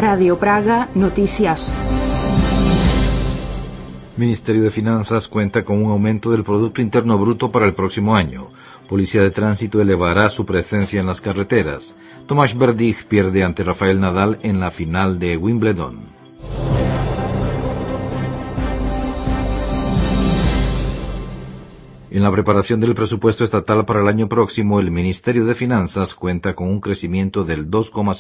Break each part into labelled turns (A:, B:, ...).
A: Radio Praga Noticias.
B: Ministerio de Finanzas cuenta con un aumento del Producto Interno Bruto para el próximo año. Policía de Tránsito elevará su presencia en las carreteras. Tomáš Berdych pierde ante Rafael Nadal en la final de Wimbledon. En la preparación del presupuesto estatal para el año próximo, el Ministerio de Finanzas cuenta con un crecimiento del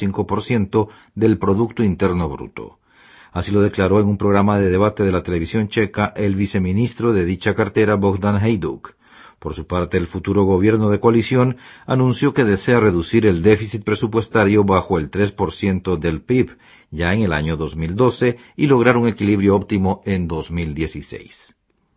B: 2,5% del Producto Interno Bruto. Así lo declaró en un programa de debate de la televisión checa el viceministro de dicha cartera, Bogdan Hajduk. Por su parte, el futuro gobierno de coalición anunció que desea reducir el déficit presupuestario bajo el 3% del PIB ya en el año 2012 y lograr un equilibrio óptimo en 2016.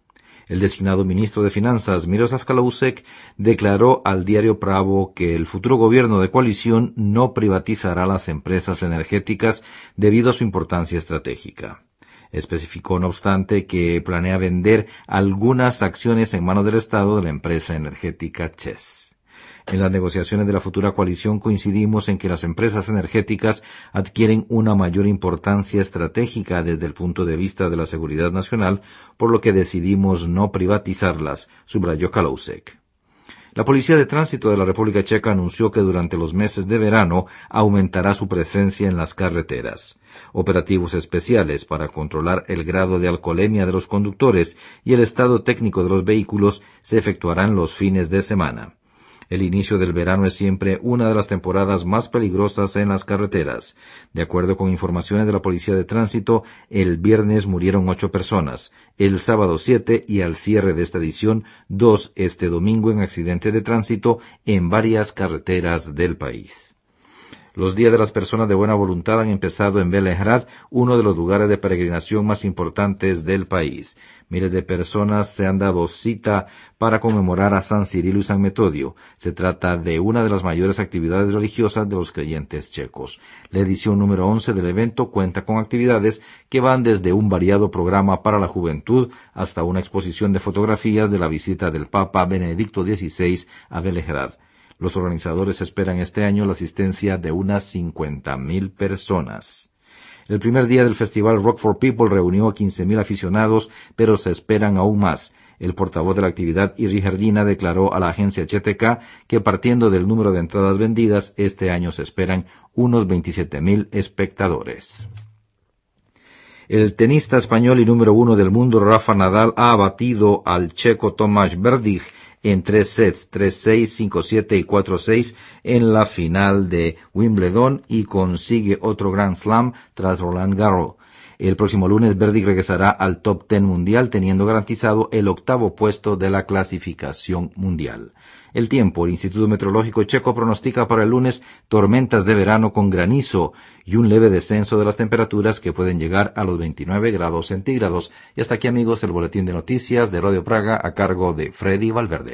B: El designado ministro de Finanzas, Miroslav Kalousek, declaró al diario Pravo que el futuro gobierno de coalición no privatizará las empresas energéticas debido a su importancia estratégica. Especificó, no obstante, que planea vender algunas acciones en manos del Estado de la empresa energética ČEZ. En las negociaciones de la futura coalición coincidimos en que las empresas energéticas adquieren una mayor importancia estratégica desde el punto de vista de la seguridad nacional, por lo que decidimos no privatizarlas, subrayó Kalousek. La Policía de Tránsito de la República Checa anunció que durante los meses de verano aumentará su presencia en las carreteras. Operativos especiales para controlar el grado de alcoholemia de los conductores y el estado técnico de los vehículos se efectuarán los fines de semana. El inicio del verano es siempre una de las temporadas más peligrosas en las carreteras. De acuerdo con informaciones de la Policía de Tránsito, el viernes murieron 8 personas, el sábado 7 y al cierre de esta edición 2 este domingo en accidentes de tránsito en varias carreteras del país. Los días de las personas de buena voluntad han empezado en Belehrad, uno de los lugares de peregrinación más importantes del país. Miles de personas se han dado cita para conmemorar a San Cirilo y San Metodio. Se trata de una de las mayores actividades religiosas de los creyentes checos. La edición número 11 del evento cuenta con actividades que van desde un variado programa para la juventud hasta una exposición de fotografías de la visita del Papa Benedicto XVI a Belehrad. Los organizadores esperan este año la asistencia de unas 50,000 personas. El primer día del festival Rock for People reunió a 15,000 aficionados, pero se esperan aún más. El portavoz de la actividad, Iri Herdina, declaró a la agencia CHTK que partiendo del número de entradas vendidas, este año se esperan unos 27,000 espectadores. El tenista español y número 1 del mundo, Rafa Nadal, ha abatido al checo Tomáš Berdych en 3 sets, 3-6, 5-7 y 4-6 en la final de Wimbledon y consigue otro Grand Slam tras Roland Garros. El próximo lunes Berdych regresará al top 10 mundial teniendo garantizado el 8º puesto de la clasificación mundial. El tiempo, el Instituto Meteorológico Checo pronostica para el lunes tormentas de verano con granizo y un leve descenso de las temperaturas que pueden llegar a los 29 grados centígrados. Y hasta aquí, amigos, el boletín de noticias de Radio Praga a cargo de Freddy Valverde.